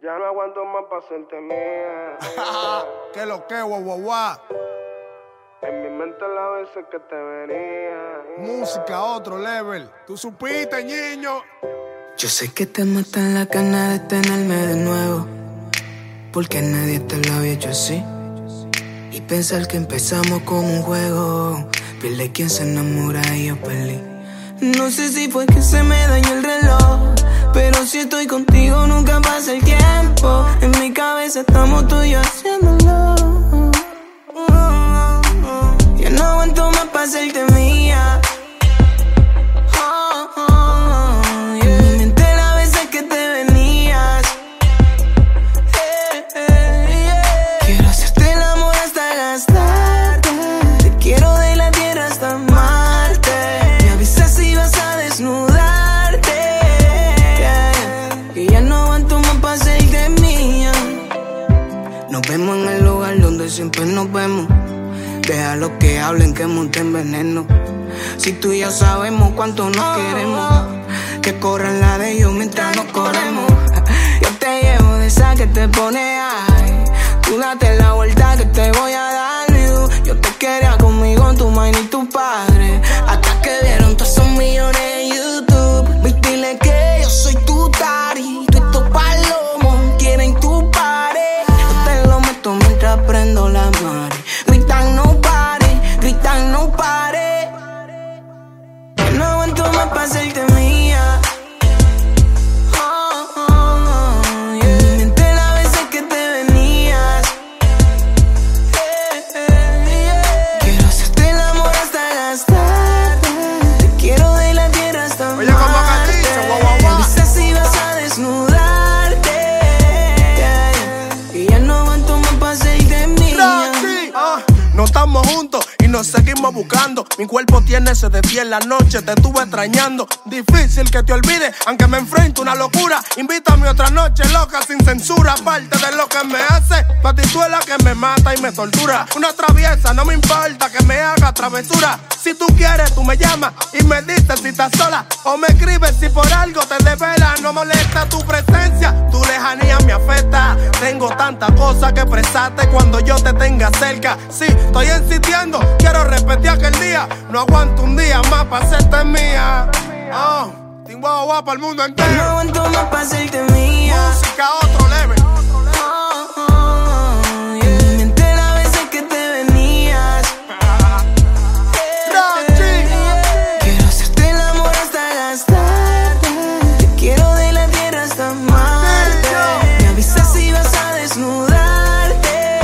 Ya no aguanto más pa' hacerte mía. ¿Qué lo que, guau? En mi mente las veces que te venía. Música a otro level. Tú supiste, niño. Yo sé que te matan la gana de tenerme de nuevo, porque nadie te lo había hecho así. Y pensar que empezamos como un juego, pierde quien se enamora y yo perdí. No sé si fue que se me dañó el reloj, pero si estoy contigo nunca pasa el tiempo. En mi cabeza estamos tú y yo haciéndolo. Ya no aguanto más pa' hacerte mía. En mi mente las veces que te venías. Quiero hacerte el amor hasta gastarte. Te quiero de la tierra hasta Marte. Me avisas si vas a desnudarte. Que ya no aguanto más pa' hacerte mía. Nos vemos en el lugar donde siempre nos vemos. Déjalo que hablen, que monten veneno. Si tú y yo sabemos cuánto nos queremos, que corran la de ellos mientras nos corremos. Yo te llevo de esa que te pone high. Tú date la vuelta que te voy a dar. Yo te quería conmigo, tu madre y tu padre, hasta que vieron todos esos millones en YouTube. Viste, dile que yo soy tu tari. Tú estos palomos quieren tu pared. Yo te lo meto mientras prendo la mare. Gritan no pare, gritan no pare. No aguanto más pa' hacerte mía. En mi mente las veces que te venías. Quiero hacerte el amor hasta gastarte. Te quiero de la tierra hasta Oye, como que dice, guau. Me avisas si vas a desnudarte. Y ya no aguanto más pa' hacerte mía. No estamos juntos y nos seguimos buscando. Mi cuerpo tiene sed de ti en la noche, te estuve extrañando. Difícil que te olvide, aunque me enfrente a una locura. Invítame otra noche loca sin censura. Aparte de lo que me hace, pa' ti tú es la que me mata y me tortura. Una traviesa, no me importa que me haga travesura. Si tú quieres, tú me llamas y me dices si estás sola, o me escribes si por algo te desvela. No molesta tu presencia, tu lejanía me afecta. Tengo tantas cosas que expresarte cuando yo te tenga cerca. Sí, estoy insistiendo, quiero repetir aquel día. No aguanto un día más pa' hacerte mía. Tengo agua para el mundo entero. No aguanto más pa' hacerte mía. Música a otro level. En mi mente las veces que te venías. Quiero hacerte el amor hasta gastarte. Te quiero de la tierra hasta Marte. Me avisas si vas a desnudarte.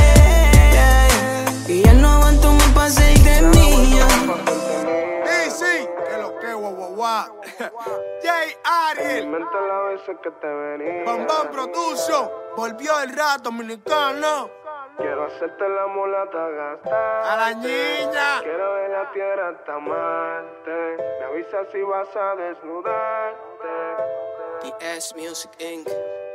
Y ya no aguanto más pa' hacerte mía. Sí, que lo que, guau. J. Ariel. En mi mente las veces que te venía. Bam Production. Volvió el rap dominicano. Quiero hacerte la mulata gastar. A la niña. Quiero de la tierra hasta Marte. Me avisas si vas a desnudarte. DS Music Inc.